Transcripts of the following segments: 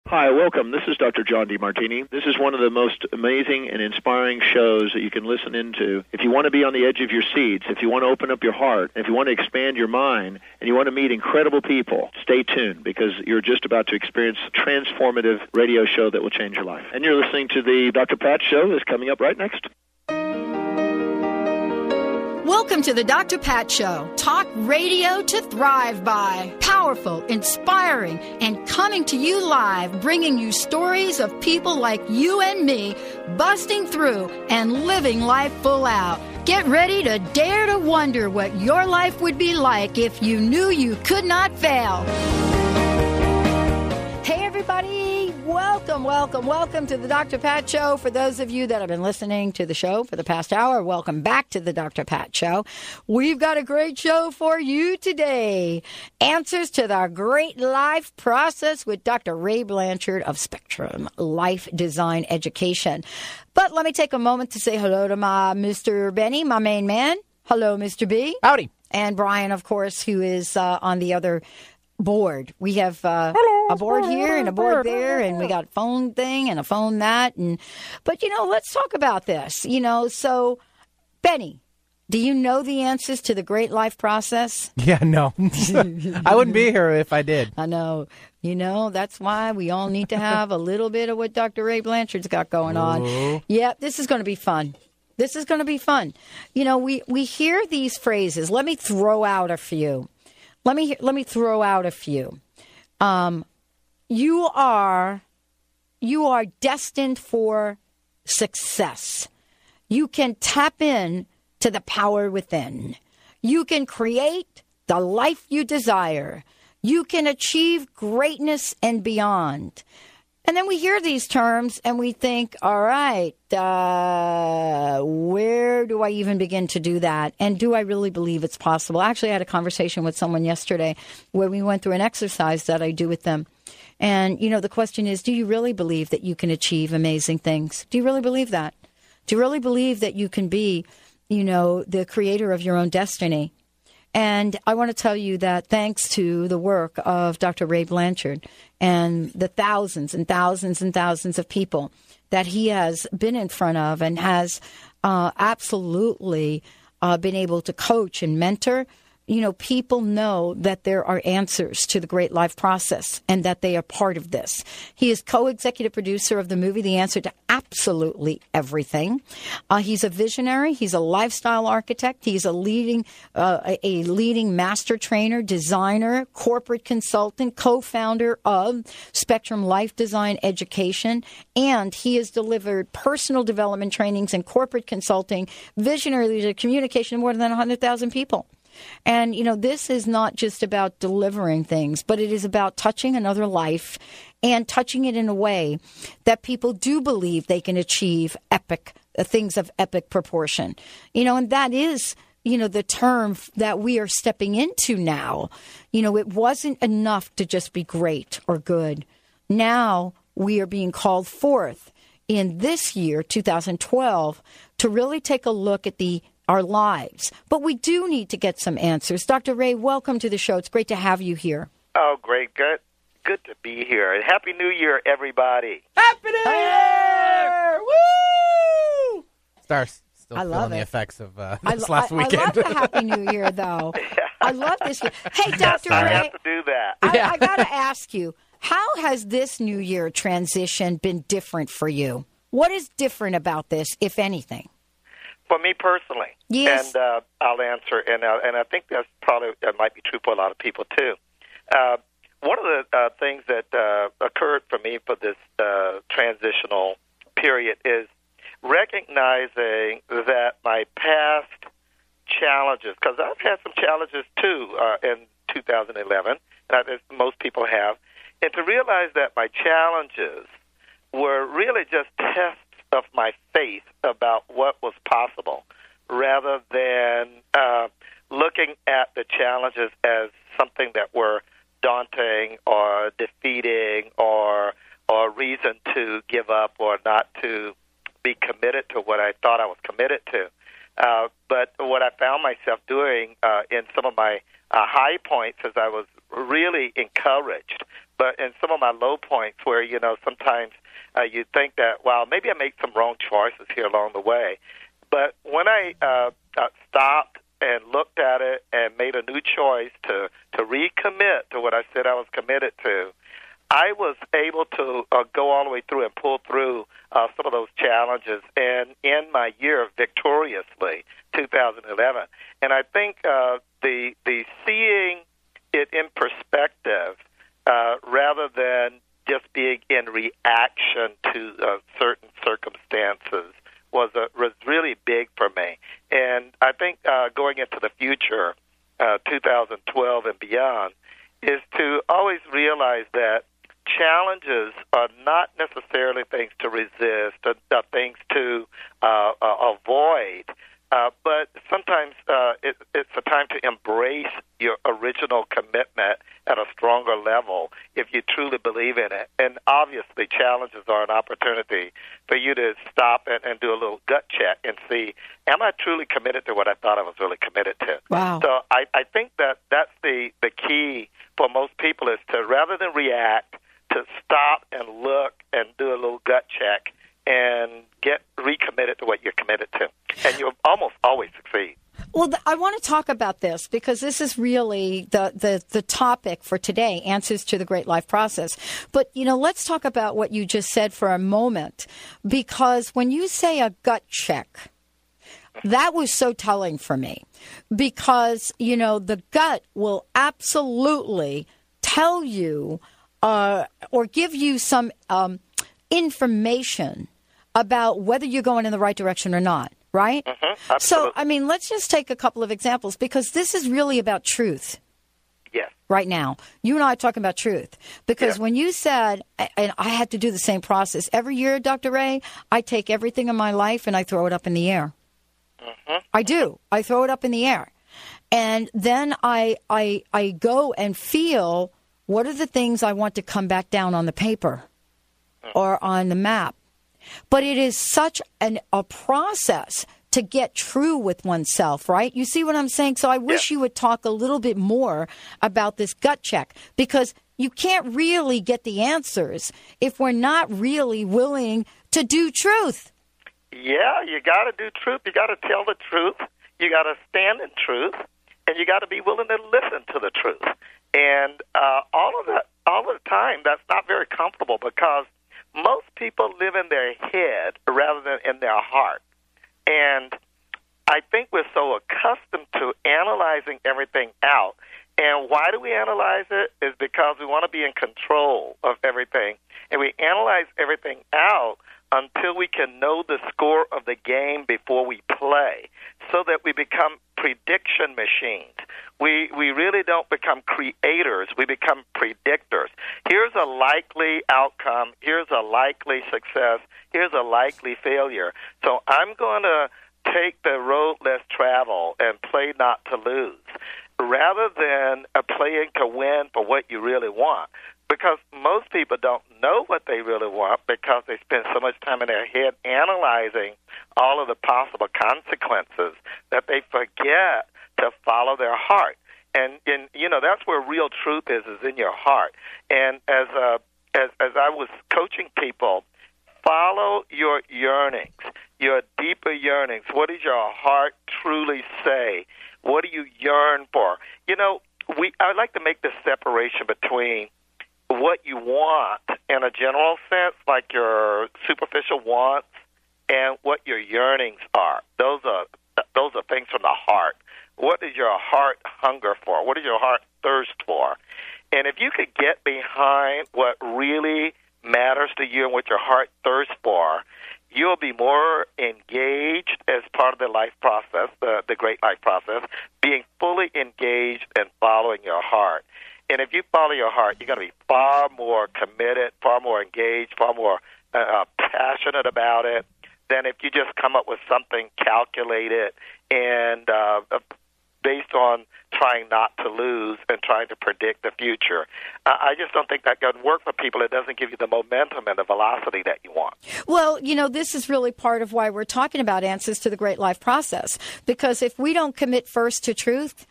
Hi, welcome. This is Dr. John DeMartini. This is one of the most amazing and inspiring shows that you can listen into. If you want to be on the edge of your seats, if you want to open up your heart, if you want to expand your mind, and you want to meet incredible people, stay tuned because you're just about to experience a transformative radio show that will change your life. And you're listening to the Dr. Pat Show that's coming up right next. Welcome to the Dr. Pat Show. Talk radio to thrive by. Powerful, inspiring, and coming to you live, bringing you stories of people like you and me, busting through and living life full out. Get ready to dare to wonder what your life would be like if you knew you could not fail. Hey, everybody. Welcome to the Dr. Pat Show. For those of you that have been listening to the show for the past hour, welcome back to the Dr. Pat Show. We've got a great show for you today. Answers to the great life process with Dr. Ray Blanchard of Spectrum Life Design Education. But let me take a moment to say hello to my Mr. Benny, my main man. Hello, Mr. B. Howdy. And Brian, of course, who is on the other board. We have a board here and a board there, and we got a phone thing and a phone that. But, let's talk about this. So, Benny, do you know the answers to the great life process? Yeah, no. I wouldn't be here if I did. I know. That's why we all need to have a little bit of what Dr. Ray Blanchard's got going on. Yeah, this is going to be fun. This is going to be fun. We hear these phrases. Let me throw out a few. Let me throw out a few. You are destined for success. You can tap in to the power within. You can create the life you desire. You can achieve greatness and beyond. And then we hear these terms and we think, all right, where do I even begin to do that? And do I really believe it's possible? Actually, I had a conversation with someone yesterday where we went through an exercise that I do with them. And, the question is, do you really believe that you can achieve amazing things? Do you really believe that? Do you really believe that you can be, the creator of your own destiny? And I want to tell you that thanks to the work of Dr. Ray Blanchard and the thousands and thousands and thousands of people that he has been in front of and has absolutely been able to coach and mentor, people know that there are answers to the great life process and that they are part of this. He is co-executive producer of the movie The Answer to Absolutely Everything. He's a visionary. He's a lifestyle architect. He's a leading master trainer, designer, corporate consultant, co-founder of Spectrum Life Design Education. And he has delivered personal development trainings and corporate consulting, visionary leadership, communication to more than 100,000 people. And, this is not just about delivering things, but it is about touching another life and touching it in a way that people do believe they can achieve epic things of epic proportion. And that is, the term that we are stepping into now. It wasn't enough to just be great or good. Now we are being called forth in this year, 2012, to really take a look at our lives. But we do need to get some answers. Dr. Ray, welcome to the show. It's great to have you here. Oh, great. Good to be here. And Happy New Year, everybody. Happy New Year! Woo! Stars still feeling the effects of this last weekend. I love the Happy New Year, though. I love this year. Hey, Dr. Ray. I have to do that. I got to ask you, how has this New Year transition been different for you? What is different about this, if anything? For me personally, yes. And I'll answer, and I think that might be true for a lot of people too. One of the things that occurred for me for this transitional period is recognizing that my past challenges, because I've had some challenges too in 2011, as most people have, and to realize that my challenges were really just tests of my faith about what was possible, rather than looking at the challenges as something that were daunting or defeating or reason to give up or not to be committed to what I thought I was committed to. But what I found myself doing in some of my high points is I was really encouraged but in some of my low points where, sometimes you think that, well, maybe I made some wrong choices here along the way. But when I stopped and looked at it and made a new choice to recommit to what I said I was committed to, I was able to go all the way through and pull through some of those challenges and end my year victoriously, 2011. And I think the seeing it in perspective rather than just being in reaction to certain circumstances was really big for me. And I think going into the future, 2012 and beyond, is to always realize that challenges are not necessarily things to resist, things to avoid, but sometimes it's a time to embrace your original commitment at a stronger level if you truly believe in it. And obviously challenges are an opportunity for you to stop and do a little gut check and see, am I truly committed to what I thought I was really committed to? Wow. So I think that's the key for most people, is to, rather than react, to stop and look and do a little gut check and get recommitted to what you're committed to. And you'll almost always succeed. Well, I want to talk about this because this is really the topic for today, answers to the Great Life Process. But, let's talk about what you just said for a moment, because when you say a gut check, that was so telling for me, because, the gut will absolutely tell you or give you some information about whether you're going in the right direction or not, right? Mm-hmm, so, let's just take a couple of examples, because this is really about truth. Yes. Right now. You and I are talking about truth. Because when you said, and I had to do the same process, every year, Dr. Ray, I take everything in my life and I throw it up in the air. Mm-hmm. I do. I throw it up in the air. And then I go and feel, what are the things I want to come back down on the paper or on the map? But it is such a process to get true with oneself, right? You see what I'm saying? So I wish you would talk a little bit more about this gut check, because you can't really get the answers if we're not really willing to do truth. Yeah, you got to do truth. You got to tell the truth. You got to stand in truth, and you got to be willing to listen to the truth. And all of the time, that's not very comfortable, because most people live in their head rather than in their heart. And I think we're so accustomed to analyzing everything out. And why do we analyze it? Is because we want to be in control of everything. And we analyze everything out until we can know the score of the game before we play, so that we become prediction machines. We really don't become creators. We become predictors. Here's a likely outcome. Here's a likely success. Here's a likely failure. So I'm going to take the road less traveled and play not to lose, rather than playing to win for what you really want. Because most people don't know what they really want, because they spend so much time in their head analyzing all of the possible consequences that they forget to follow their heart. And that's where real truth is in your heart. And as I was coaching people, follow your yearnings, your deeper yearnings. What does your heart truly say? What do you yearn for? I like to make this separation between what you want in a general sense, like your superficial wants, and what your yearnings are. Those are things from the heart. What does your heart hunger for? What does your heart thirst for? And if you could get behind what really matters to you and what your heart thirsts for, you'll be more engaged as part of the life process, the Great Life Process, being fully engaged and following your heart. And if you follow your heart, you're going to be far more committed, far more engaged, far more passionate about it than if you just come up with something calculated and based on trying not to lose and trying to predict the future. I just don't think that can work for people. It doesn't give you the momentum and the velocity that you want. Well, this is really part of why we're talking about answers to the Great Life Process, because if we don't commit first to truth,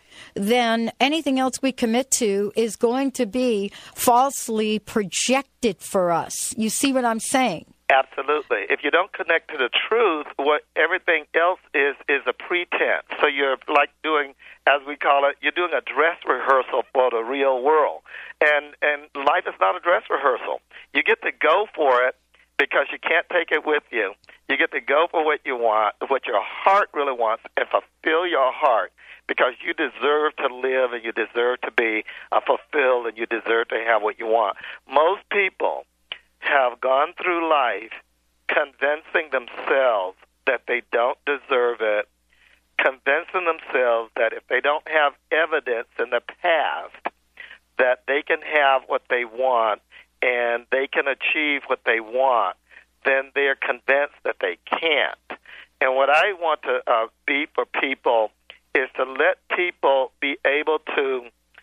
then anything else we commit to is going to be falsely projected for us. You see what I'm saying? Absolutely. If you don't connect to the truth, what everything else is a pretense. So you're like doing, as we call it, you're doing a dress rehearsal for the real world. And life is not a dress rehearsal. You get to go for it because you can't take it with you. You get to go for what you want, what your heart really wants, and fulfill your heart, because you deserve to live and you deserve to be fulfilled and you deserve to have what you want. Most people have gone through life convincing themselves that they don't deserve it, convincing themselves that if they don't have evidence in the past that they can have what they want and they can achieve what they want, then they're convinced that they can't. And what I want to be for people is to let people be able to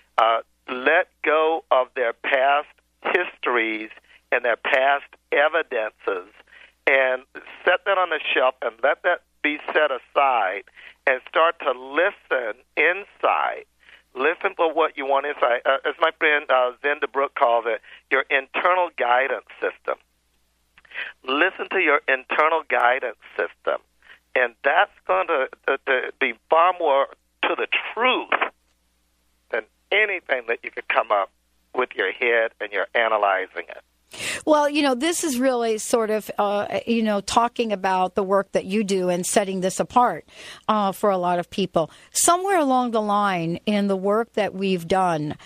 let go of their past histories and their past evidences and set that on the shelf and let that be set aside and start to listen inside. Listen for what you want inside. As my friend Zenda Brooke calls it, your internal guidance system. Listen to your internal guidance system. And that's going to be far more to the truth than anything that you could come up with your head and you're analyzing it. Well, this is really sort of, talking about the work that you do and setting this apart for a lot of people. Somewhere along the line in the work that we've done,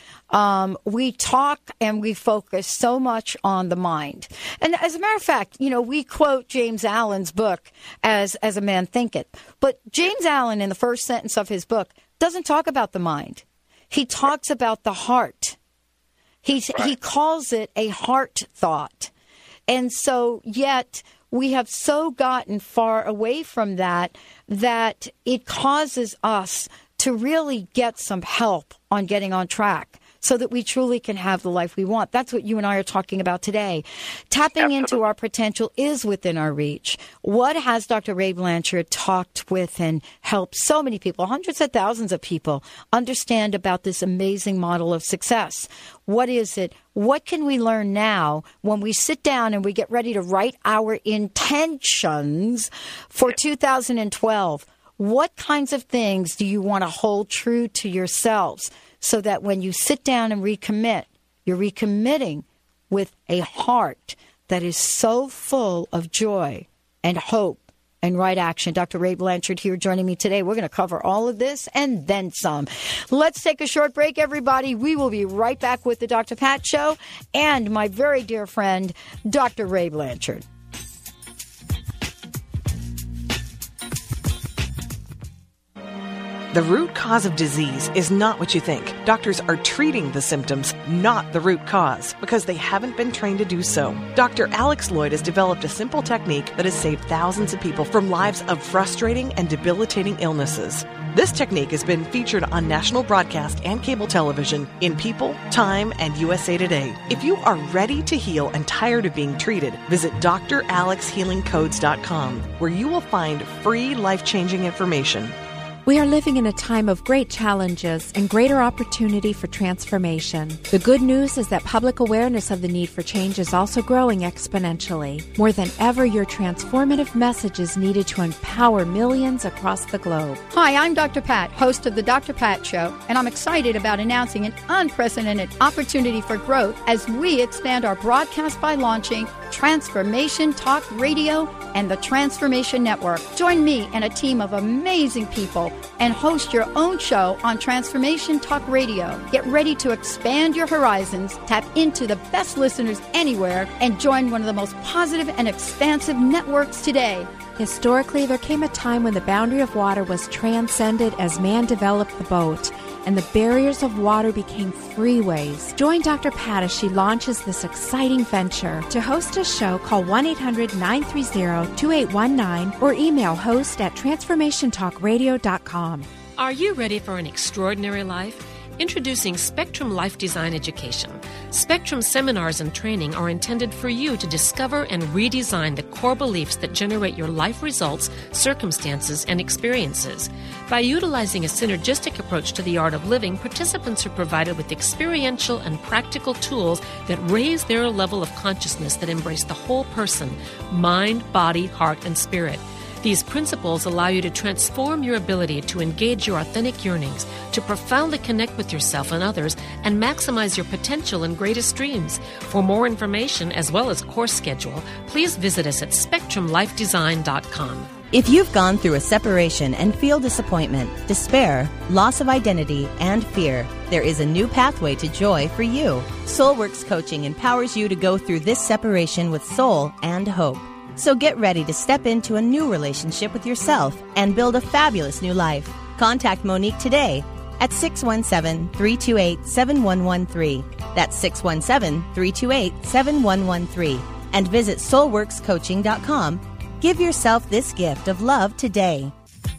we talk and we focus so much on the mind. And as a matter of fact, we quote James Allen's book as a man thinketh. But James Allen, in the first sentence of his book, doesn't talk about the mind. He talks about the heart. He calls it a heart thought. And so yet we have so gotten far away from that it causes us to really get some help on getting on track so that we truly can have the life we want. That's what you and I are talking about today. Tapping into our potential is within our reach. What has Dr. Ray Blanchard talked with and helped so many people, hundreds of thousands of people, understand about this amazing model of success? What is it? What can we learn now when we sit down and we get ready to write our intentions for 2012? What kinds of things do you want to hold true to yourselves so that when you sit down and recommit, you're recommitting with a heart that is so full of joy and hope and right action? Dr. Ray Blanchard here joining me today. We're going to cover all of this and then some. Let's take a short break, everybody. We will be right back with the Dr. Pat Show and my very dear friend, Dr. Ray Blanchard. The root cause of disease is not what you think. Doctors are treating the symptoms, not the root cause, because they haven't been trained to do so. Dr. Alex Lloyd has developed a simple technique that has saved thousands of people from lives of frustrating and debilitating illnesses. This technique has been featured on national broadcast and cable television in People, Time, and USA Today. If you are ready to heal and tired of being treated, visit dralexhealingcodes.com, where you will find free life-changing information. We are living in a time of great challenges and greater opportunity for transformation. The good news is that public awareness of the need for change is also growing exponentially. More than ever, your transformative message is needed to empower millions across the globe. Hi, I'm Dr. Pat, host of the Dr. Pat Show, and I'm excited about announcing an unprecedented opportunity for growth as we expand our broadcast by launching Transformation Talk Radio and the Transformation Network. Join me and a team of amazing people and host your own show on Transformation Talk Radio. Get ready to expand your horizons, tap into the best listeners anywhere, and join one of the most positive and expansive networks today. Historically, there came a time when the boundary of water was transcended as man developed the boat, and the barriers of water became freeways. Join Dr. Pat as she launches this exciting venture. To host a show, call 1-800-930-2819 or email host@transformationtalkradio.com. Are you ready for an extraordinary life? Introducing Spectrum Life Design Education. Spectrum seminars and training are intended for you to discover and redesign the core beliefs that generate your life results, circumstances, and experiences. By utilizing a synergistic approach to the art of living, participants are provided with experiential and practical tools that raise their level of consciousness that embrace the whole person, mind, body, heart, and spirit. These principles allow you to transform your ability to engage your authentic yearnings, to profoundly connect with yourself and others, and maximize your potential and greatest dreams. For more information, as well as course schedule, please visit us at SpectrumLifeDesign.com. If you've gone through a separation and feel disappointment, despair, loss of identity, and fear, there is a new pathway to joy for you. SoulWorks Coaching empowers you to go through this separation with soul and hope. So get ready to step into a new relationship with yourself and build a fabulous new life. Contact Monique today at 617-328-7113. That's 617-328-7113. And visit soulworkscoaching.com. Give yourself this gift of love today.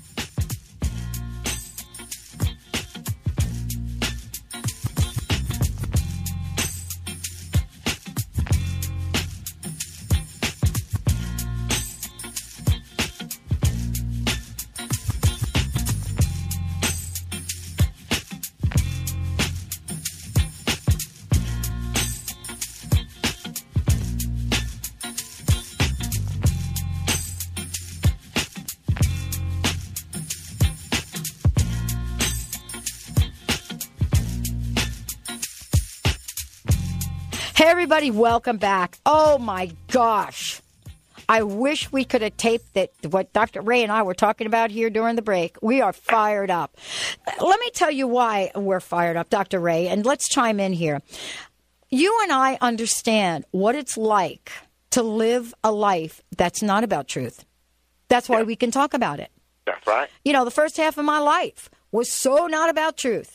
Hey, everybody, welcome back. Oh, my gosh. I wish we could have taped that what Dr. Ray and I were talking about here during the break. We are fired up. Let me tell you why we're fired up, Dr. Ray, and let's chime in here. You and I understand what it's like to live a life that's not about truth. That's why we can talk about it. That's right. You know, the first half of my life was so not about truth.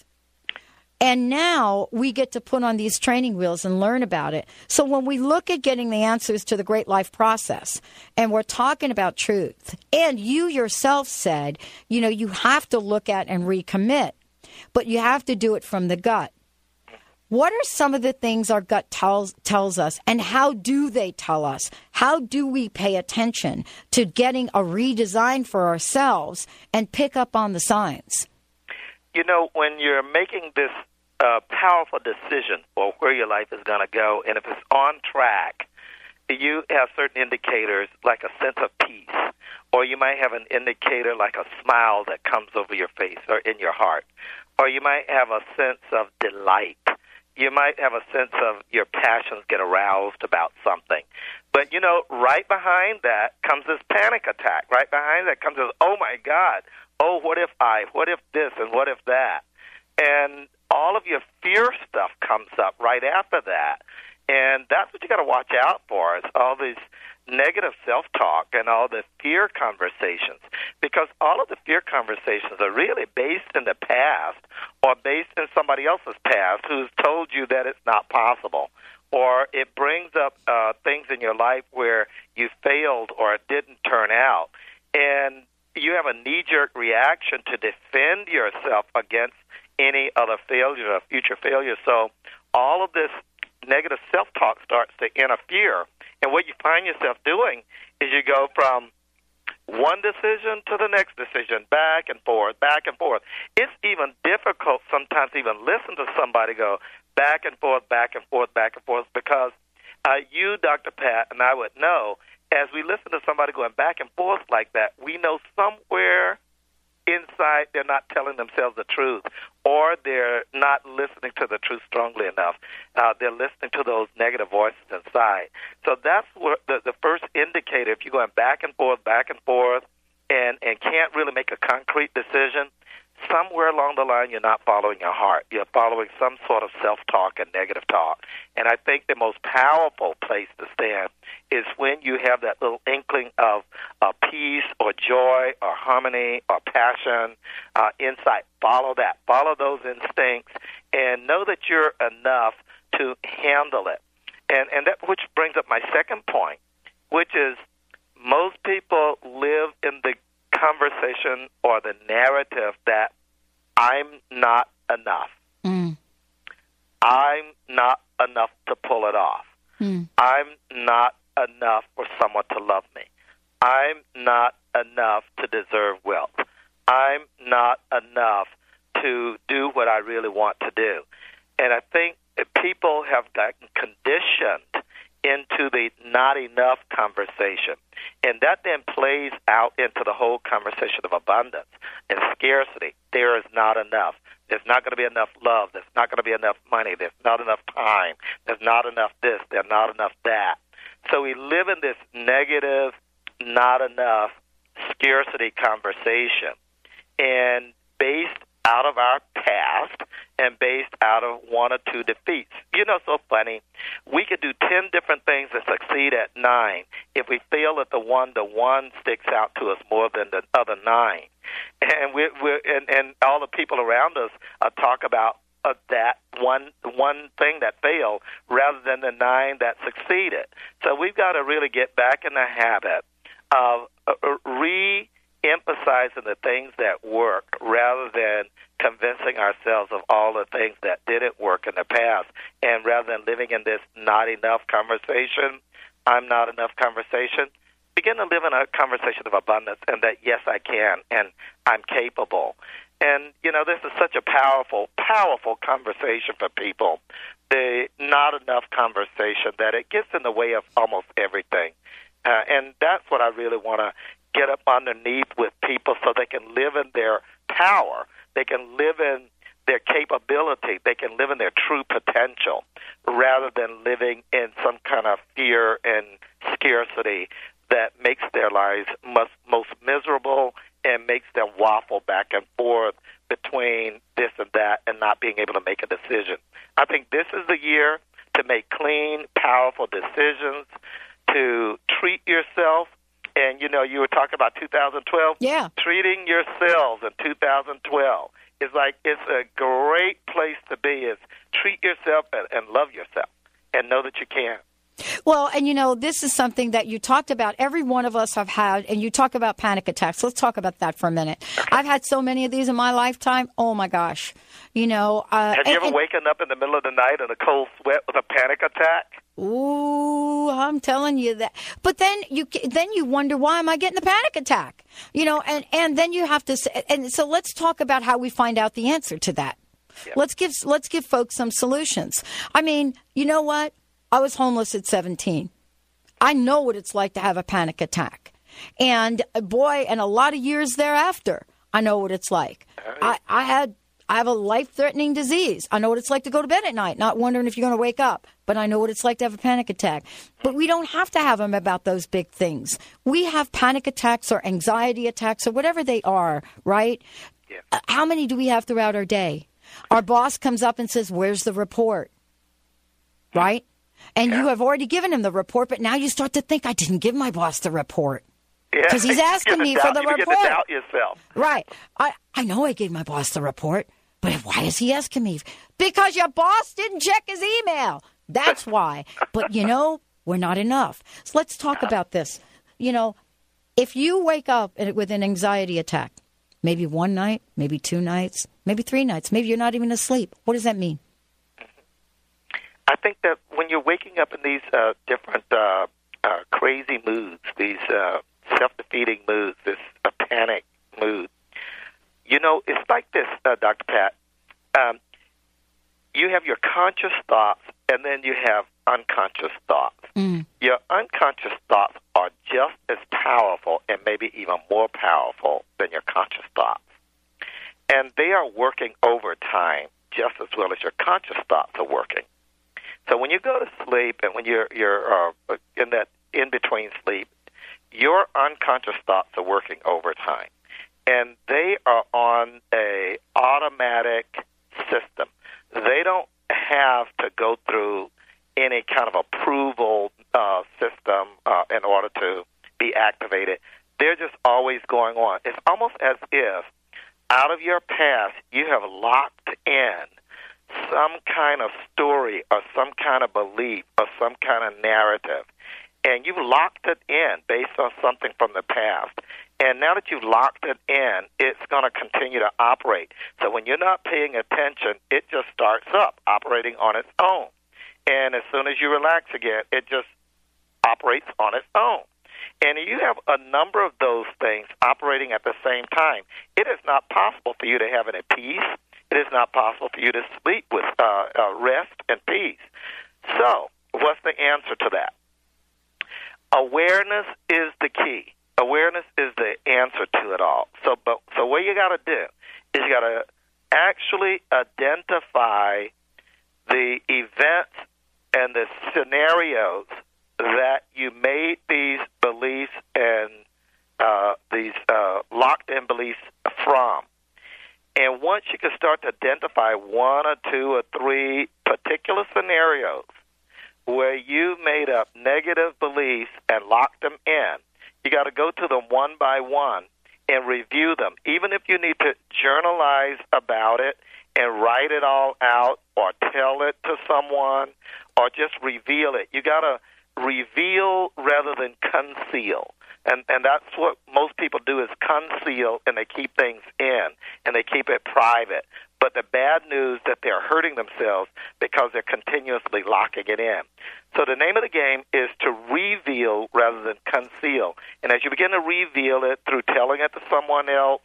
And now we get to put on these training wheels and learn about it. So when we look at getting the answers to the Great Life Process, and we're talking about truth, and you yourself said, you know, you have to look at and recommit, but you have to do it from the gut. What are some of the things our gut tells us, and how do they tell us? How do we pay attention to getting a redesign for ourselves and pick up on the signs? You know, when you're making this powerful decision for where your life is going to go, and if it's on track, you have certain indicators like a sense of peace, or you might have an indicator like a smile that comes over your face or in your heart, or you might have a sense of delight. You might have a sense of your passions get aroused about something. But, you know, right behind that comes this panic attack. Right behind that comes this, oh, my God, oh, what if this, and what if that? And all of your fear stuff comes up right after that. And that's what you got to watch out for, is all these negative self-talk and all the fear conversations. Because all of the fear conversations are really based in the past or based in somebody else's past who's told you that it's not possible. Or it brings up things in your life where you failed or it didn't turn out. And you have a knee-jerk reaction to defend yourself against any other failure or future failure. So all of this negative self-talk starts to interfere. And what you find yourself doing is you go from one decision to the next decision, back and forth, back and forth. It's even difficult sometimes to even listen to somebody go back and forth, back and forth, back and forth, because you, Dr. Pat, and I would know, as we listen to somebody going back and forth like that, we know somewhere inside they're not telling themselves the truth, or they're not listening to the truth strongly enough. They're listening to those negative voices inside. So that's what the first indicator. If you're going back and forth, and can't really make a concrete decision, somewhere along the line you're not following your heart. You're following some sort of self-talk and negative talk. And I think the most powerful place to stand is when you have that little inkling of peace or joy or harmony or passion, insight. Follow that. Follow those instincts and know that you're enough to handle it. And that which brings up my second point, which is most people live in the conversation or the narrative that I'm not enough. I'm not enough to pull it off. I'm not enough for someone to love me. I'm not enough to deserve wealth. I'm not enough to do what I really want to do. And I think people have gotten conditioned into the not enough conversation. And that then plays out into the whole conversation of abundance and scarcity. There is not enough. There's not going to be enough love. There's not going to be enough money. There's not enough time. There's not enough this. There's not enough that. So we live in this negative, not enough scarcity conversation. And based out of our past and based out of one or two defeats. You know, so funny. We could do 10 different things and succeed at 9. If we fail at the one sticks out to us more than the other 9. And all the people around us talk about that one thing that failed rather than the 9 that succeeded. So we've got to really get back in the habit of re-emphasizing the things that work rather than convincing ourselves of all the things that didn't work in the past. And rather than living in this not enough conversation, I'm not enough conversation, begin to live in a conversation of abundance and that, yes, I can and I'm capable. And, you know, this is such a powerful, powerful conversation for people, the not enough conversation, that it gets in the way of almost everything. And that's what I really want to get up underneath with people so they can live in their power. They can live in their capability. They can live in their true potential rather than living in some kind of fear and scarcity that makes their lives most miserable and makes them waffle back and forth between this and that and not being able to make a decision. I think this is the year to make clean, powerful decisions, to treat yourself. And, you know, you were talking about 2012. Yeah. Treating yourselves in 2012 is like, it's a great place to be, is treat yourself and love yourself and know that you can. Well, and, you know, this is something that you talked about. Every one of us have had, and you talk about panic attacks. Let's talk about that for a minute. I've had so many of these in my lifetime. Oh, my gosh. You know. Have you ever waken up in the middle of the night in a cold sweat with a panic attack? Ooh, I'm telling you that. But then you wonder, why am I getting a panic attack? You know, and then you have to say, and so let's talk about how we find out the answer to that. Yeah. Let's give folks some solutions. I mean, you know what? I was homeless at 17. I know what it's like to have a panic attack. And boy, and a lot of years thereafter, I know what it's like. I have a life-threatening disease. I know what it's like to go to bed at night, not wondering if you're going to wake up. But I know what it's like to have a panic attack. But we don't have to have them about those big things. We have panic attacks or anxiety attacks or whatever they are, right? Yeah. How many do we have throughout our day? Our boss comes up and says, "Where's the report?" Right? And you have already given him the report, but now you start to think, I didn't give my boss the report. Because he's asking me for the report. You get to doubt yourself. Right. I know I gave my boss the report, but why is he asking me? Because your boss didn't check his email. That's why. But, you know, we're not enough. So let's talk about this. You know, if you wake up with an anxiety attack, maybe one night, maybe 2 nights, maybe 3 nights, maybe you're not even asleep. What does that mean? I think that when you're waking up in these different crazy moods, these self-defeating moods, this panic mood, you know, it's like this, Dr. Pat. You have your conscious thoughts, and then you have unconscious thoughts. Your unconscious thoughts are just as powerful and maybe even more powerful than your conscious thoughts. And they are working overtime just as well as your conscious thoughts are working. So when you go to sleep and when you're in that in-between sleep, your unconscious thoughts are working overtime. And they are on a automatic system. They don't have to go through any kind of approval system in order to be activated. They're just always going on. It's almost as if out of your past you have locked in some kind of story or some kind of belief or some kind of narrative. and you've locked it in based on something from the past. And now that you've locked it in, it's going to continue to operate. So when you're not paying attention, it just starts up, operating on its own. And as soon as you relax again, it just operates on its own. And you have a number of those things operating at the same time. It is not possible for you to have any peace. It is not possible for you to sleep with rest and peace. So what's the answer to that? Awareness is the key. Awareness is the answer to it all. So what you got to do is you got to actually identify the events and the scenarios that you made these beliefs and these locked-in beliefs from. And once you can start to identify one or two or three particular scenarios where you made up negative beliefs and locked them in, you got to go to them one by one and review them. Even if you need to journalize about it and write it all out or tell it to someone or just reveal it. You got to reveal rather than conceal. And that's what most people do is conceal, and they keep things in, and they keep it private. But the bad news that they're hurting themselves because they're continuously locking it in. So the name of the game is to reveal rather than conceal. And as you begin to reveal it through telling it to someone else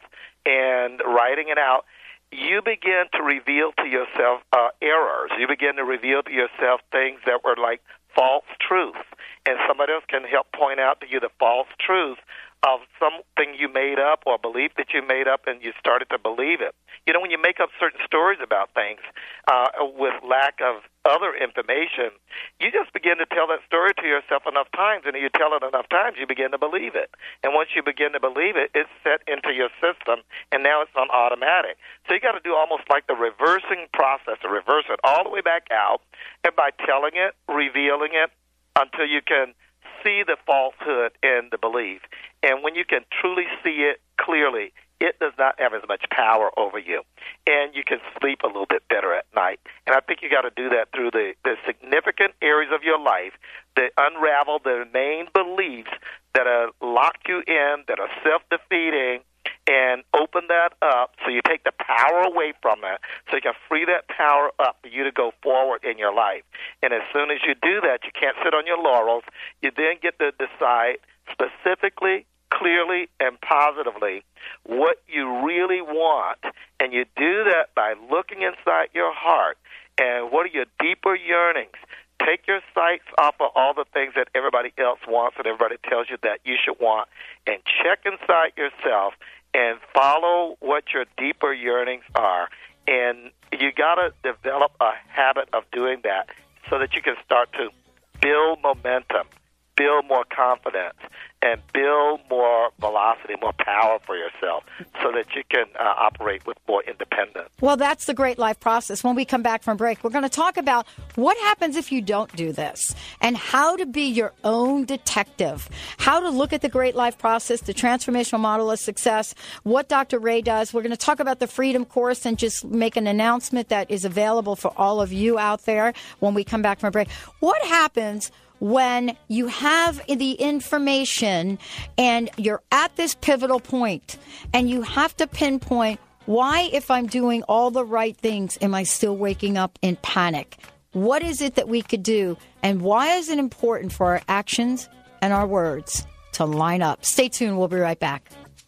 and writing it out, you begin to reveal to yourself errors. You begin to reveal to yourself things that were like false truths. And somebody else can help point out to you the false truth of something you made up or belief that you made up and you started to believe it. You know, when you make up certain stories about things with lack of other information, you just begin to tell that story to yourself enough times, and you tell it enough times, you begin to believe it. And once you begin to believe it, it's set into your system, and now it's on automatic. So you got to do almost like the reversing process, to reverse it all the way back out, and by telling it, revealing it, until you can see the falsehood in the belief. And when you can truly see it clearly, it does not have as much power over you. And you can sleep a little bit better at night. And I think you got to do that through the significant areas of your life that unravel the main beliefs that are locked you in, that are self-defeating, and open that up so you take the power away from it so you can free that power up for you to go forward in your life. And as soon as you do that, you can't sit on your laurels. You then get to decide specifically, clearly, and positively what you really want. And you do that by looking inside your heart and what are your deeper yearnings. Take your sights off of all the things that everybody else wants and everybody tells you that you should want, and check inside yourself and follow what your deeper yearnings are. And you got to develop a habit of doing that so that you can start to build momentum, build more confidence, and build more velocity, more power for yourself so that you can operate with more independence. Well, that's the Great Life Process. When we come back from break, we're going to talk about what happens if you don't do this and how to be your own detective, how to look at the Great Life Process, the transformational model of success, what Dr. Ray does. We're going to talk about the Freedom Course and just make an announcement that is available for all of you out there when we come back from break. What happens when you have the information and you're at this pivotal point and you have to pinpoint why, if I'm doing all the right things, am I still waking up in panic? What is it that we could do? And why is it important for our actions and our words to line up? Stay tuned. We'll be right back.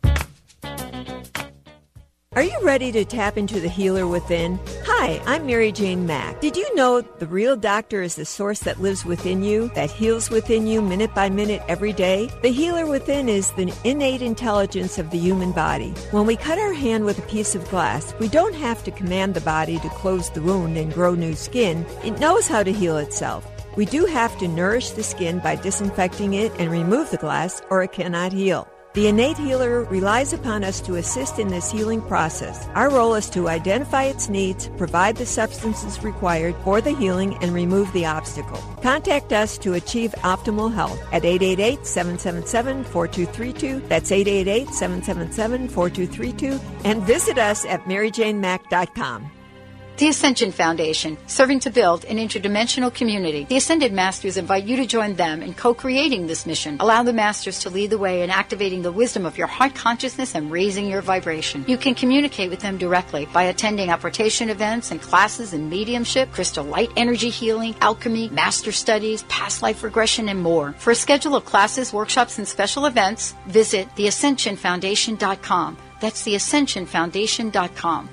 Are you ready to tap into the healer within? Hi, I'm Mary Jane Mack. Did you know the real doctor is the source that lives within you, that heals within you minute by minute every day? The healer within is the innate intelligence of the human body. When we cut our hand with a piece of glass, we don't have to command the body to close the wound and grow new skin. It knows how to heal itself. We do have to nourish the skin by disinfecting it and remove the glass, or it cannot heal. The innate healer relies upon us to assist in this healing process. Our role is to identify its needs, provide the substances required for the healing, and remove the obstacle. Contact us to achieve optimal health at 888-777-4232. That's 888-777-4232. And visit us at MaryJaneMack.com. The Ascension Foundation, serving to build an interdimensional community. The Ascended Masters invite you to join them in co-creating this mission. Allow the Masters to lead the way in activating the wisdom of your heart consciousness and raising your vibration. You can communicate with them directly by attending apportation events and classes in mediumship, crystal light energy healing, alchemy, master studies, past life regression, and more. For a schedule of classes, workshops, and special events, visit theascensionfoundation.com. That's theascensionfoundation.com.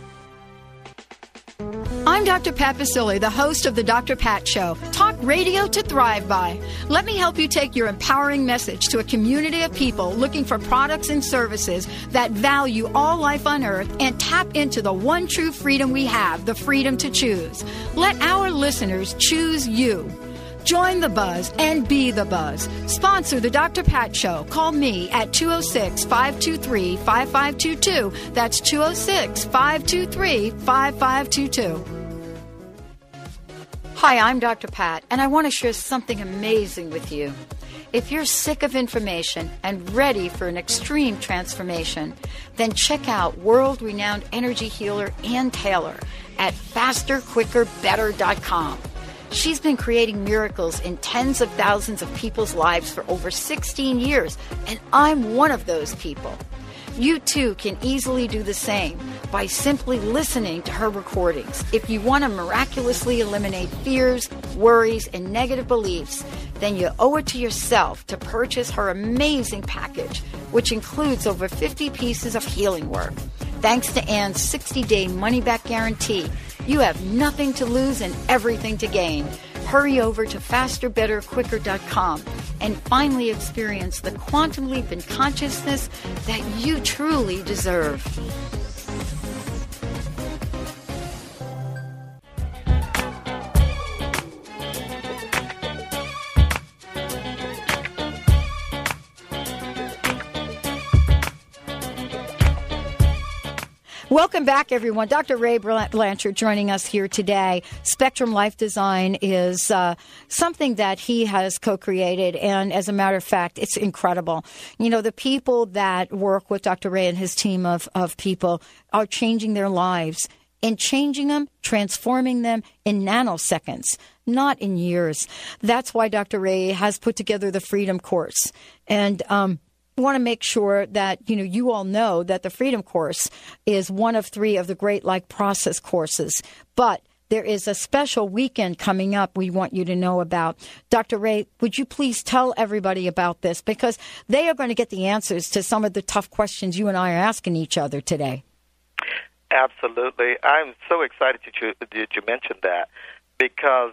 I'm Dr. Pat Basile, the host of the Dr. Pat Show. Talk radio to thrive by. Let me help you take your empowering message to a community of people looking for products and services that value all life on earth and tap into the one true freedom we have, the freedom to choose. Let our listeners choose you. Join the buzz and be the buzz. Sponsor the Dr. Pat Show. Call me at 206-523-5522. That's 206-523-5522. Hi, I'm Dr. Pat, and I want to share something amazing with you. If you're sick of information and ready for an extreme transformation, then check out world-renowned energy healer Ann Taylor at fasterquickerbetter.com. She's been creating miracles in tens of thousands of people's lives for over 16 years, and I'm one of those people. You too can easily do the same by simply listening to her recordings. If you want to miraculously eliminate fears, worries, and negative beliefs, then you owe it to yourself to purchase her amazing package, which includes over 50 pieces of healing work. Thanks to Ann's 60-day money-back guarantee, you have nothing to lose and everything to gain. Hurry over to fasterbetterquicker.com and finally experience the quantum leap in consciousness that you truly deserve. Welcome back, everyone. Dr. Ray Blanchard joining us here today. Spectrum Life Design is something that he has co-created, and as a matter of fact, it's incredible. You know, the people that work with Dr. Ray and his team of people are changing their lives and changing them, transforming them in nanoseconds, not in years. That's why Dr. Ray has put together the Freedom Course. And want to make sure that, you know, you all know that the Freedom Course is one of 3 of the Great Life Process courses. But there is a special weekend coming up we want you to know about. Dr. Ray, would you please tell everybody about this? Because they are going to get the answers to some of the tough questions you and I are asking each other today. Absolutely. I'm so excited that you mentioned that, because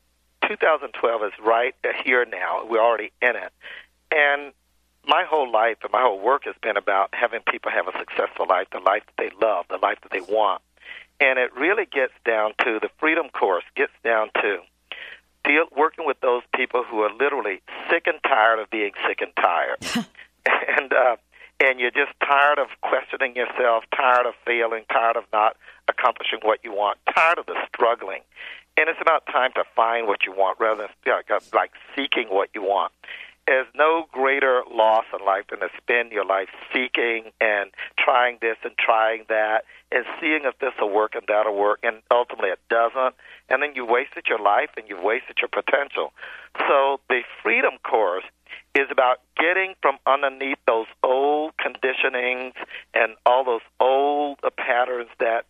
2012 is right here now. We're already in it. And my whole life and my whole work has been about having people have a successful life, the life that they love, the life that they want. And it really gets down to, the Freedom Course gets down to working with those people who are literally sick and tired of being sick and tired. And you're just tired of questioning yourself, tired of failing, tired of not accomplishing what you want, tired of the struggling. And it's about time to find what you want rather than like seeking what you want. There's no greater loss in life than to spend your life seeking and trying this and trying that and seeing if this will work and that'll work, and ultimately it doesn't. And then you wasted your life and you've wasted your potential. So the Freedom Course is about getting from underneath those old conditionings and all those old patterns that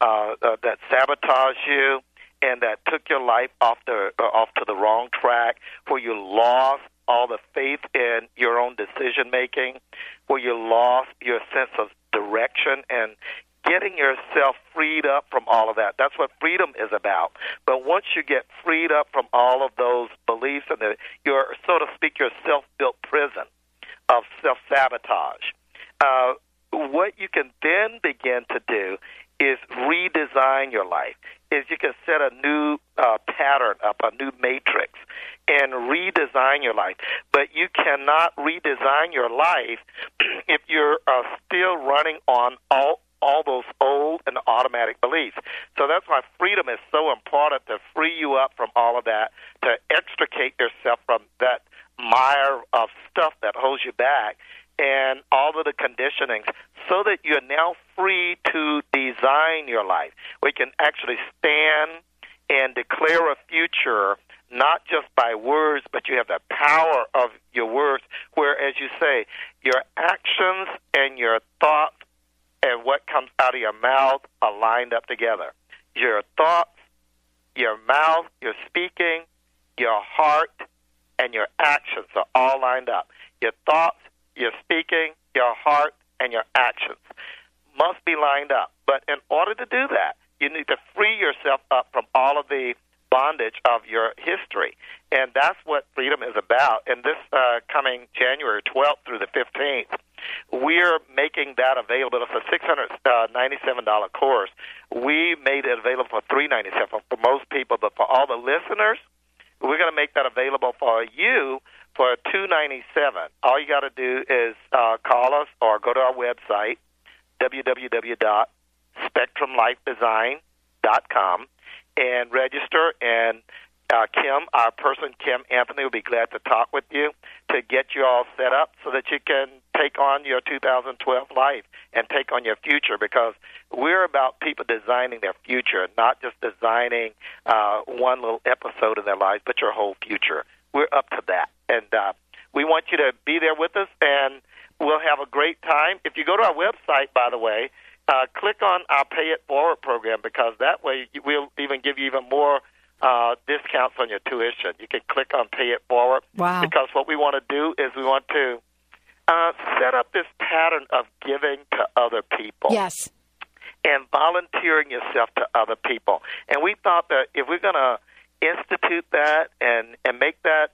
sabotage you and that took your life off to the wrong track, where you lost all the faith in your own decision-making, where you lost your sense of direction, and getting yourself freed up from all of that. That's what freedom is about. But once you get freed up from all of those beliefs and your, so to speak, your self-built prison of self-sabotage, what you can then begin to do is redesign your life. Is you can set a new pattern up, a new matrix, and redesign your life. But you cannot redesign your life if you're still running on all those old and automatic beliefs. So that's why freedom is so important, to free you up from all of that, to extricate yourself from that mire of stuff that holds you back, and all of the conditionings so that you're now free to design your life. We can actually stand and declare a future not just by words, but you have the power of your words where, as you say, your actions and your thoughts and what comes out of your mouth are lined up together. Your thoughts, your mouth, your speaking, your heart, and your actions are all lined up. Your thoughts, your speaking, your heart, and your actions must be lined up. But in order to do that, you need to free yourself up from all of the bondage of your history. And that's what freedom is about. And this coming January 12th through the 15th, we're making that available. It's a $697 course. We made it available for $397 for most people, but for all the listeners, we're going to make that available for you for $297. All you got to do is call us or go to our website, www.spectrumlifedesign.com, and register. And Kim, our person, Kim Anthony, will be glad to talk with you to get you all set up so that you can take on your 2012 life and take on your future, because we're about people designing their future, not just designing one little episode of their lives, but your whole future. We're up to that. And we want you to be there with us, and we'll have a great time. If you go to our website, by the way, click on our Pay It Forward program, because that way we'll even give you even more discounts on your tuition. You can click on Pay It Forward. Wow. Because what we want to do is we want to set up this pattern of giving to other people. Yes. And volunteering yourself to other people. And we thought that if we're going to institute that and make that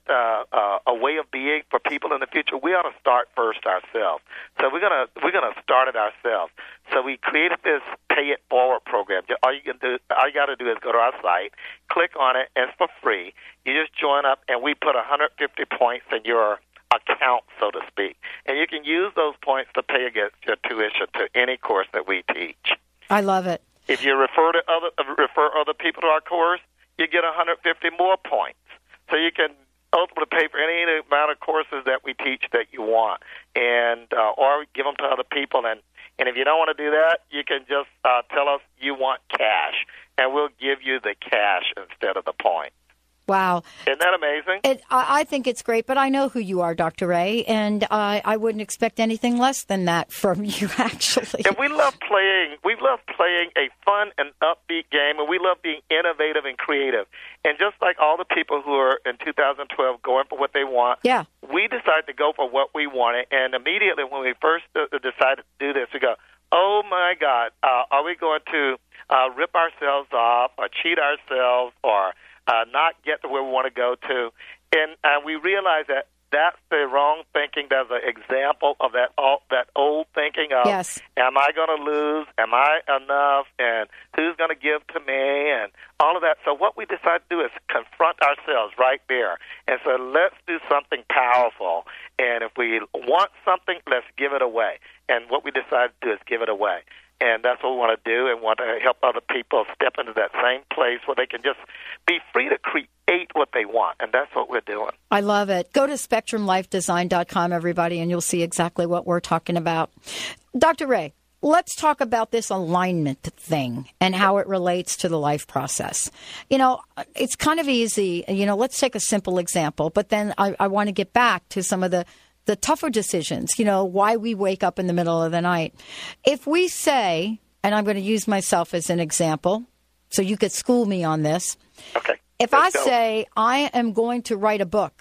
a way of being for people in the future, we ought to start first ourselves. So we're gonna start it ourselves. So we created this Pay It Forward program. All you got to do is go to our site, click on it, and it's for free. You just join up, and we put 150 points in your account, so to speak, and you can use those points to pay against your tuition to any course that we teach. I love it. If you refer other people to our course, you get 150 more points. So you can ultimately pay for any amount of courses that we teach that you want, and or give them to other people. And if you don't want to do that, you can just tell us you want cash, and we'll give you the cash instead of the points. Wow. Isn't that amazing? I think it's great, but I know who you are, Dr. Ray, and I wouldn't expect anything less than that from you, actually. And we love playing. We love playing a fun and upbeat game, and we love being innovative and creative. And just like all the people who are in 2012 going for what they want, we decided to go for what we wanted. And immediately when we first decided to do this, we go, oh, my God, are we going to rip ourselves off or cheat ourselves or not get to where we want to go to? And we realize that that's the wrong thinking. There's an example of that old thinking of, am I going to lose? Am I enough? And who's going to give to me? And all of that. So what we decide to do is confront ourselves right there. And so let's do something powerful. And if we want something, let's give it away. And what we decide to do is give it away. And that's what we want to do, and want to help other people step into that same place where they can just be free to create what they want, and that's what we're doing. I love it. Go to SpectrumLifeDesign.com, everybody, and you'll see exactly what we're talking about. Dr. Ray, let's talk about this alignment thing and how it relates to the life process. You know, it's kind of easy. You know, let's take a simple example, but then I want to get back to some of the tougher decisions, you know, why we wake up in the middle of the night. If we say, and I'm going to use myself as an example, so you could school me on this. Okay. If I say I am going to write a book,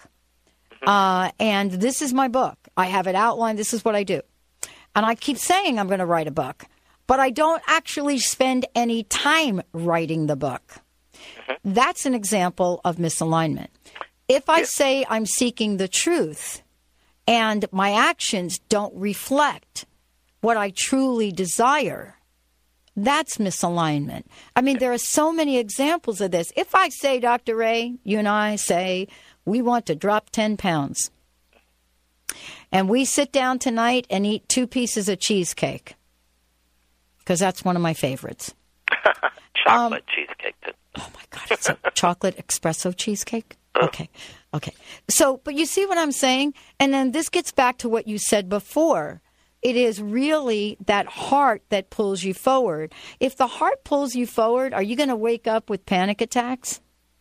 and this is my book, I have it outlined, this is what I do. And I keep saying I'm going to write a book, but I don't actually spend any time writing the book. That's an example of misalignment. If I say I'm seeking the truth, and my actions don't reflect what I truly desire, that's misalignment. I mean, there are so many examples of this. If I say, Dr. Ray, you and I say, we want to drop 10 pounds, and we sit down tonight and eat 2 pieces of cheesecake, because that's one of my favorites. Chocolate cheesecake. Oh, my God. It's a chocolate espresso cheesecake? Okay. Okay. So, but you see what I'm saying? And then this gets back to what you said before. It is really that heart that pulls you forward. If the heart pulls you forward, are you going to wake up with panic attacks?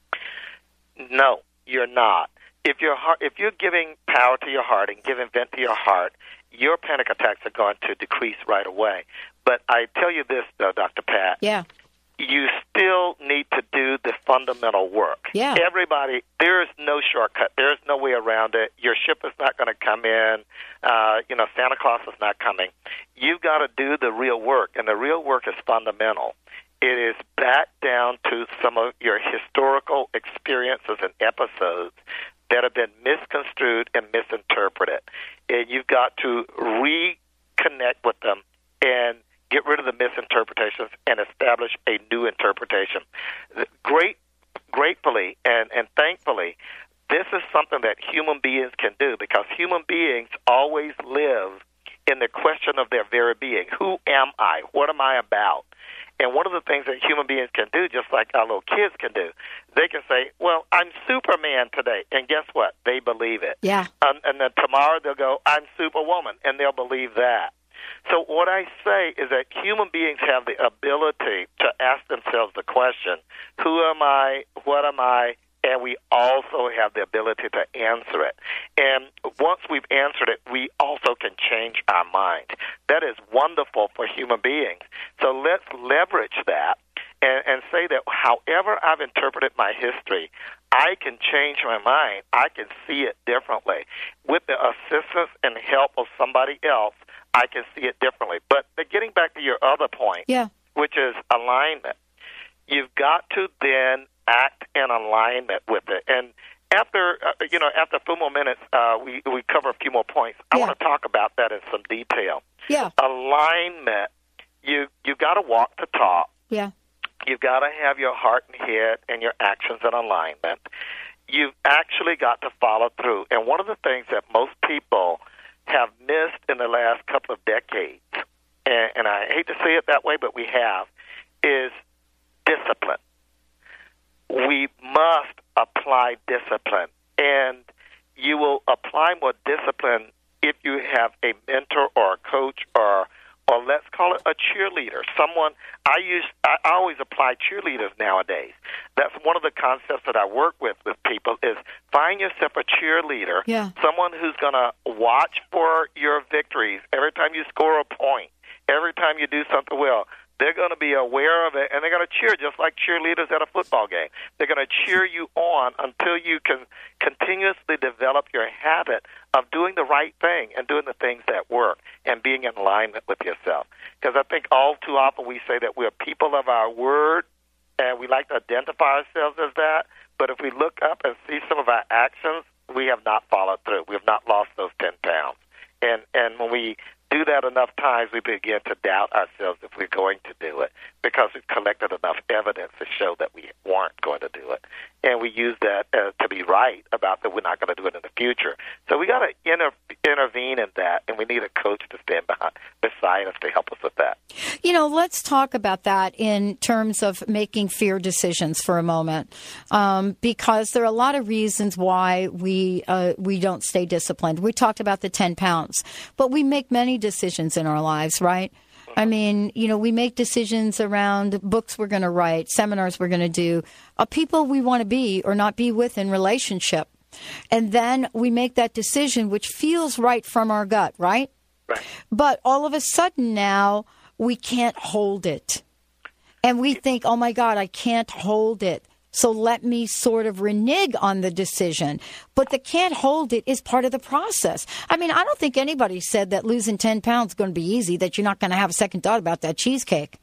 No, you're not. If you're giving power to your heart and giving vent to your heart, your panic attacks are going to decrease right away. But I tell you this, though, Dr. Pat. Yeah. You still need to do the fundamental work. Yeah. Everybody, there is no shortcut. There is no way around it. Your ship is not going to come in. Santa Claus is not coming. You've got to do the real work, and the real work is fundamental. It is back down to some of your historical experiences and episodes that have been misconstrued and misinterpreted. And you've got to reconnect with them and get rid of the misinterpretations and establish a new interpretation. Gratefully and thankfully, this is something that human beings can do, because human beings always live in the question of their very being. Who am I? What am I about? And one of the things that human beings can do, just like our little kids can do, they can say, well, I'm Superman today. And guess what? They believe it. Yeah. And then tomorrow they'll go, I'm Superwoman, and they'll believe that. So what I say is that human beings have the ability to ask themselves the question, who am I, what am I, and we also have the ability to answer it. And once we've answered it, we also can change our mind. That is wonderful for human beings. So let's leverage that and say that however I've interpreted my history, I can change my mind. I can see it differently. With the assistance and help of somebody else, I can see it differently. But getting back to your other point, which is alignment, you've got to then act in alignment with it. And after a few more minutes, we cover a few more points. I want to talk about that in some detail. Yeah. Alignment, you got to walk the talk. Yeah. You've got to have your heart and head and your actions in alignment. You've actually got to follow through. And one of the things that most people have missed in the last couple of decades, and I hate to say it that way, but we have, is discipline. We must apply discipline, and you will apply more discipline if you have a mentor or a coach or let's call it a cheerleader. Someone, I always apply cheerleaders nowadays. That's one of the concepts that I work with people is find yourself a cheerleader, someone who's going to watch for your victories every time you score a point, every time you do something well. They're going to be aware of it, and they're going to cheer just like cheerleaders at a football game. They're going to cheer you on until you can continuously develop your habit of doing the right thing and doing the things that work and being in alignment with yourself. Because I think all too often we say that we're people of our word, and we like to identify ourselves as that. But if we look up and see some of our actions, we have not followed through. We have not lost those 10 pounds. And when we do that enough times, we begin to doubt ourselves if we're going to do it, because we've collected enough evidence to show that we weren't going to do it. And we use that to be right about that we're not going to do it in the future. So we got to intervene in that, and we need a coach to stand beside us to help us with that. Let's talk about that in terms of making fear decisions for a moment, because there are a lot of reasons why we don't stay disciplined. We talked about the 10 pounds, but we make many decisions in our lives, right? I mean, we make decisions around books we're going to write, seminars we're going to do, people we want to be or not be with in relationship. And then we make that decision which feels right from our gut, right? Right. But all of a sudden now we can't hold it. And we think, oh, my God, I can't hold it. So let me sort of renege on the decision. But the can't hold it is part of the process. I mean, I don't think anybody said that losing 10 pounds is going to be easy, that you're not going to have a second thought about that cheesecake.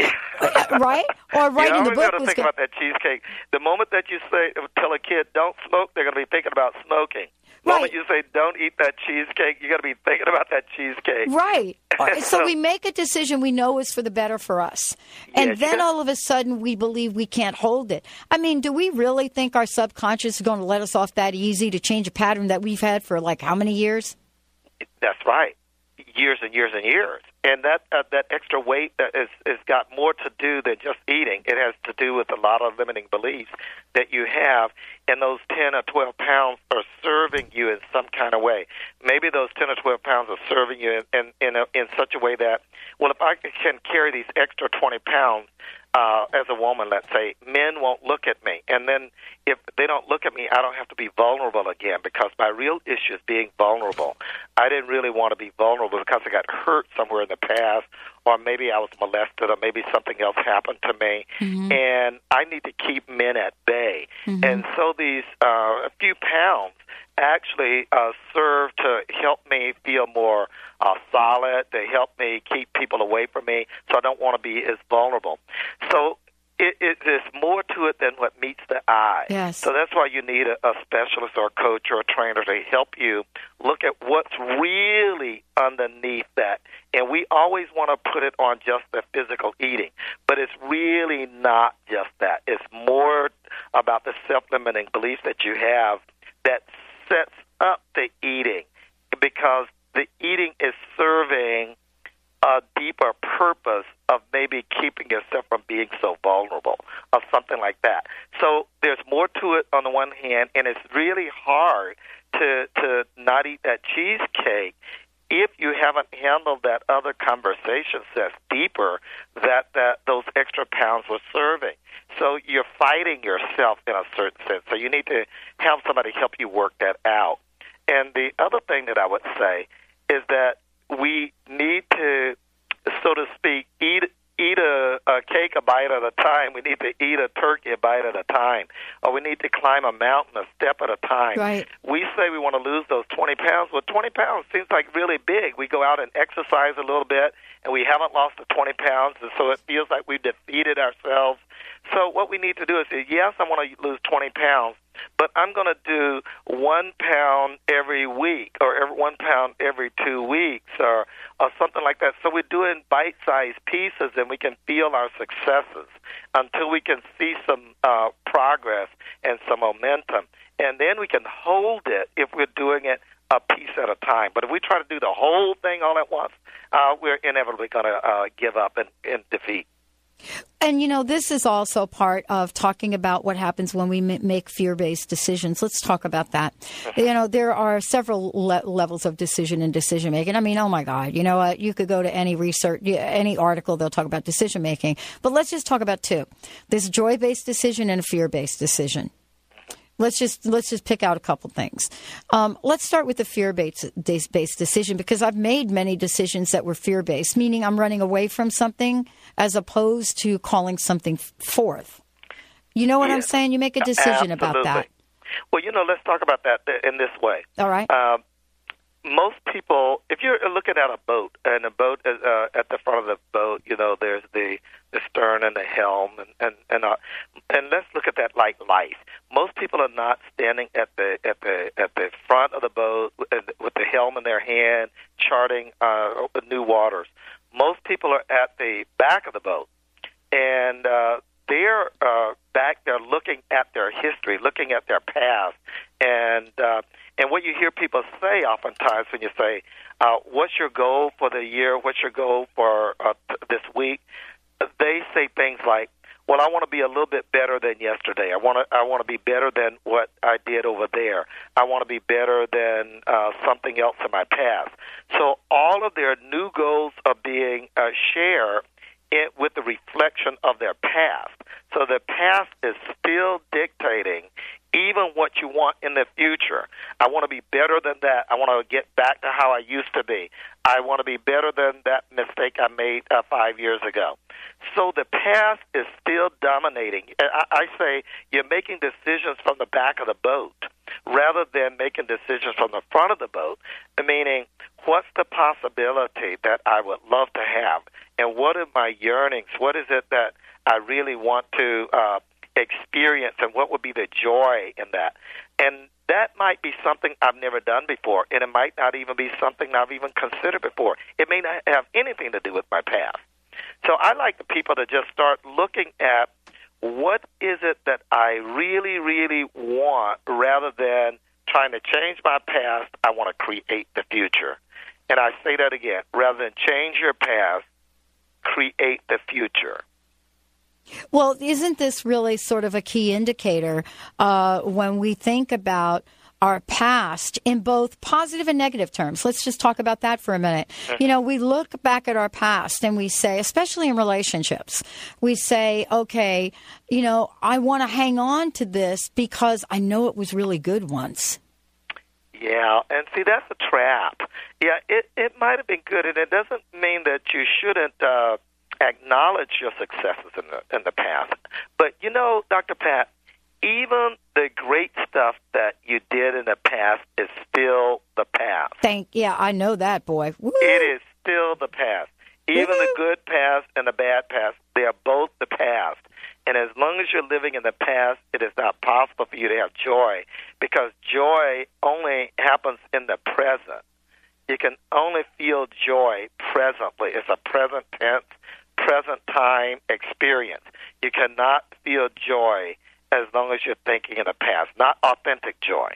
Right? Or writing the book. I was think about that cheesecake. The moment that you tell a kid, don't smoke, they're going to be thinking about smoking. The moment you say, don't eat that cheesecake, you're going to be thinking about that cheesecake. Right. So we make a decision we know is for the better for us. And then all of a sudden we believe we can't hold it. I mean, do we really think our subconscious is going to let us off that easy to change a pattern that we've had for like how many years? That's right. years and years and years. And that extra weight is got more to do than just eating. It has to do with a lot of limiting beliefs that you have, and those 10 or 12 pounds are serving you in some kind of way. Maybe those 10 or 12 pounds are serving you in such a way that, well, if I can carry these extra 20 pounds as a woman, let's say, men won't look at me. And then if they don't look at me, I don't have to be vulnerable again, because my real issue is being vulnerable. I didn't really want to be vulnerable because I got hurt somewhere in the past, or maybe I was molested, or maybe something else happened to me, and I need to keep men at bay. And so these a few pounds actually serve to help me feel more solid, to help me keep people away from me, so I don't want to be as vulnerable. So there's more to it than what meets the eye. Yes. So that's why you need a specialist or a coach or a trainer to help you look at what's really underneath that. And we always want to put it on just the physical eating, but it's really not just that. It's more about the self-limiting beliefs that you have that sets up the eating, because the eating is serving a deeper purpose of maybe keeping yourself from being so vulnerable, or something like that. So there's more to it on the one hand, and it's really hard to not eat that cheesecake if you haven't handled that other conversation that's deeper that those extra pounds were serving. So you're fighting yourself in a certain sense. So you need to have somebody help you work that out. And the other thing that I would say is that we need to, so to speak, eat a cake a bite at a time. We need to eat a turkey a bite at a time. Or we need to climb a mountain a step at a time. Right. We say we want to lose those 20 pounds. Well, 20 pounds seems like really big. We go out and exercise a little bit, and we haven't lost the 20 pounds, and so it feels like we've defeated ourselves. So what we need to do is say, yes, I want to lose 20 pounds, but I'm going to do 1 pound every week, or 1 pound every 2 weeks, or something like that. So we're doing bite-sized pieces, and we can feel our successes until we can see some progress and some momentum. And then we can hold it if we're doing it a piece at a time. But if we try to do the whole thing all at once, we're inevitably going to give up and defeat. And, this is also part of talking about what happens when we make fear-based decisions. Let's talk about that. There are several levels of decision and decision-making. I mean, oh, my God, you could go to any research, any article, they'll talk about decision-making. But let's just talk about two. There's joy-based decision and a fear-based decision. Let's just pick out a couple things. Let's start with the fear-based decision, because I've made many decisions that were fear-based, meaning I'm running away from something as opposed to calling something forth. You know what I'm saying? You make a decision about that. Well, let's talk about that in this way. All right. Most people, if you're looking at a boat, and the boat is at the front of the boat, there's the stern and the helm, and let's look at that like life. Most people are not standing at the front of the boat with the helm in their hand, charting new waters. Most people are at the back of the boat, and they're back there looking at their history, looking at their past, and what you hear people say oftentimes when you say, what's your goal for the year, what's your goal for this week, they say things like, well, I want to be a little bit better than yesterday. I want to be better than what I did over there. I want to be better than something else in my past. So all of their new goals are being shared with the reflection of their past. So the past is still dictating even what you want in the future. I want to be better than that. I want to get back to how I used to be. I want to be better than that mistake I made 5 years ago. So the past is still dominating. I say you're making decisions from the back of the boat rather than making decisions from the front of the boat, meaning what's the possibility that I would love to have, and what are my yearnings? What is it that I really want to experience, and what would be the joy in that? And that might be something I've never done before, and it might not even be something I've even considered before. It may not have anything to do with my past. So I like the people to just start looking at what is it that I really, really want, rather than trying to change my past. I want to create the future. And I say that again, rather than change your past, create the future. Well, isn't this really sort of a key indicator when we think about our past in both positive and negative terms? Let's just talk about that for a minute. You know, we look back at our past and we say, especially in relationships, we say, okay, you know, I want to hang on to this because I know it was really good once. Yeah, and see, that's a trap. Yeah, it might have been good, and it doesn't mean that you shouldn't acknowledge your successes in the past. But, you know, Dr. Pat, even the great stuff that you did in the past is still the past. Yeah, I know that, boy. Woo. It is still the past. Even the good past and the bad past, they are both the past. And as long as you're living in the past, it is not possible for you to have joy, because joy only happens in the present. You can only feel joy presently. It's a present tense, present time experience. You cannot feel joy as long as you're thinking in the past, not authentic joy.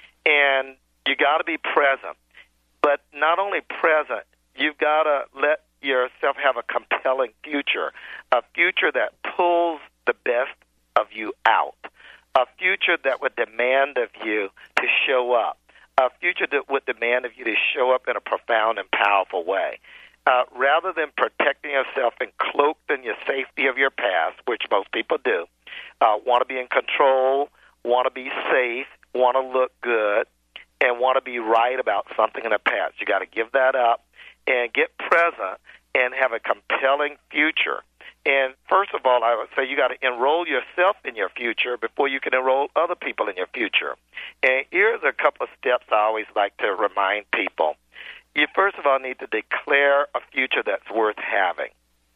And you got to be present. But not only present, you've got to let yourself have a compelling future, a future that pulls the best of you out, a future that would demand of you to show up, a future that would demand of you to show up in a profound and powerful way. Rather than protecting yourself and cloaked in your safety of your past, which most people do, want to be in control, want to be safe, want to look good, and want to be right about something in the past. You got to give that up and get present and have a compelling future. And first of all, I would say you got to enroll yourself in your future before you can enroll other people in your future. And here's a couple of steps I always like to remind people. You first of all need to declare a future that's worth having,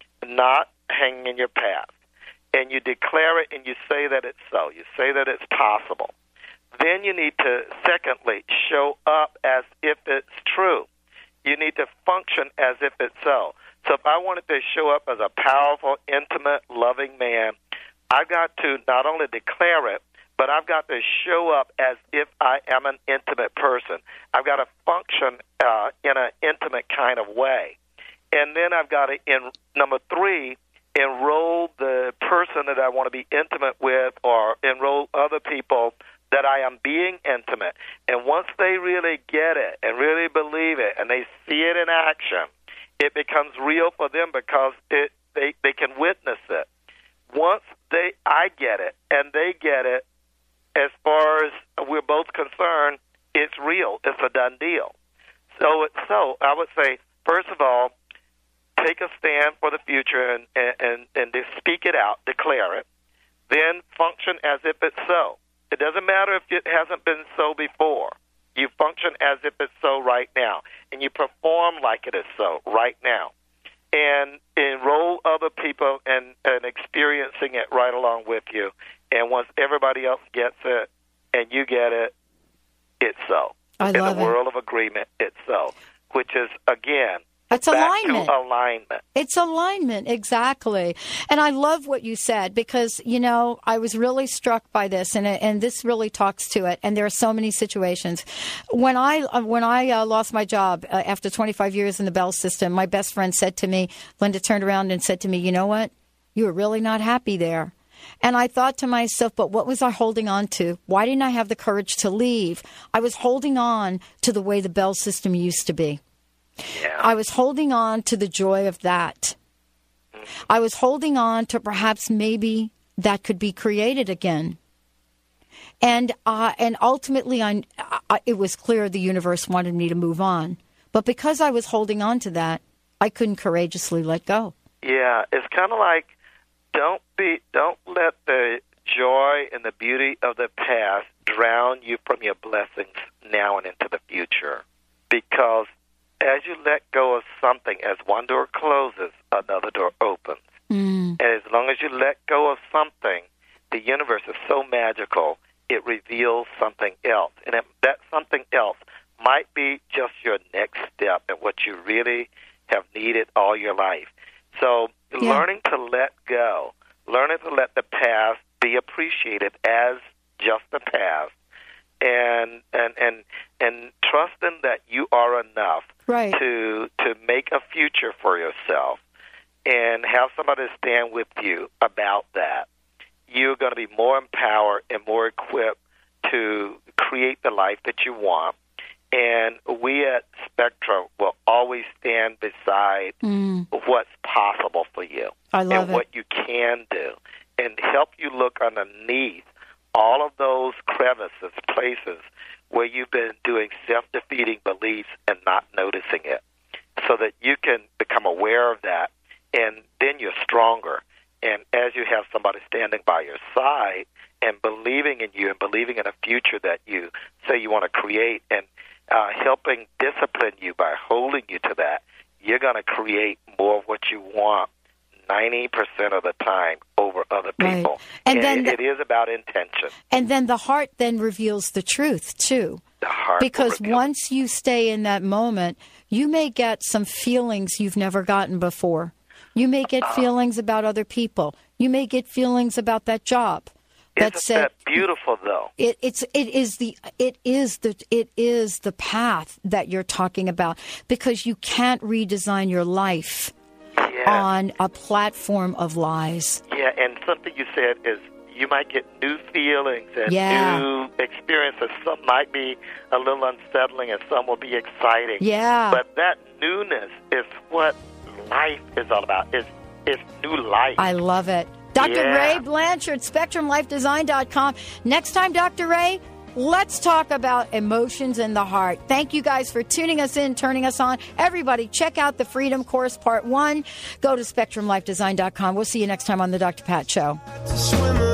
not hanging in your past. And you declare it and you say that it's so. You say that it's possible. Then you need to, secondly, show up as if it's true. You need to function as if it's so. So if I wanted to show up as a powerful, intimate, loving man, I've got to not only declare it, but I've got to show up as if I am an intimate person. I've got to function in an intimate kind of way. And then I've got to, number three, enroll the person that I want to be intimate with, or enroll other people that I am being intimate. And once they really get it and really believe it and they see it in action, it becomes real for them because they can witness it. Once I get it and they get it, as far as we're both concerned, it's real. It's a done deal. So I would say, first of all, take a stand for the future and speak it out, declare it. Then function as if it's so. It doesn't matter if it hasn't been so before. You function as if it's so right now, and you perform like it is so right now. And enroll other people and experiencing it right along with you. And once everybody else gets it and you get it, it's so. In the world of agreement, it's so, which is, again, it's alignment. Alignment. It's alignment, exactly. And I love what you said because, you know, I was really struck by this, and this really talks to it. And there are so many situations. When I lost my job after 25 years in the Bell system, my best friend said to me, Linda turned around and said to me, you know what? You were really not happy there. And I thought to myself, but what was I holding on to? Why didn't I have the courage to leave? I was holding on to the way the Bell system used to be. Yeah. I was holding on to the joy of that. I was holding on to perhaps maybe that could be created again. And ultimately, it was clear the universe wanted me to move on. But because I was holding on to that, I couldn't courageously let go. Yeah, it's kind of like don't let the joy and the beauty of the past drown you from your blessings now and into the future. Because as you let go of something, as one door closes, another door opens. And as long as you let go of something, the universe is so magical, it reveals something else. And that something else might be just your next step in what you really have needed all your life. So learning to let go, learning to let the past be appreciated as just the past, and trusting that you are enough right, to make a future for yourself and have somebody stand with you about that, you're going to be more empowered and more equipped to create the life that you want. And we at Spectrum will always stand beside what's possible for you and what you can do, and help you look underneath all of those crevices, places where you've been doing self-defeating beliefs and not noticing it, so that you can become aware of that, and then you're stronger. And as you have somebody standing by your side and believing in you and believing in a future that you say you want to create, and helping discipline you by holding you to that, you're going to create more of what you want 90% of the time over other people. Right. And then it is about intention. And then the heart then reveals the truth, too. The heart because once you stay in that moment, you may get some feelings you've never gotten before. You may get feelings about other people. You may get feelings about that job. Isn't that beautiful, though? It is the path that you're talking about, because you can't redesign your life on a platform of lies. Yeah, and something you said is you might get new feelings and new experiences. Some might be a little unsettling, and some will be exciting. Yeah, but that newness is what life is all about. It's new life. I love it. Dr. Ray Blanchard, SpectrumLifeDesign.com. Next time, Dr. Ray, let's talk about emotions in the heart. Thank you guys for tuning us in, turning us on. Everybody, check out the Freedom Course Part 1. Go to SpectrumLifeDesign.com. We'll see you next time on the Dr. Pat Show.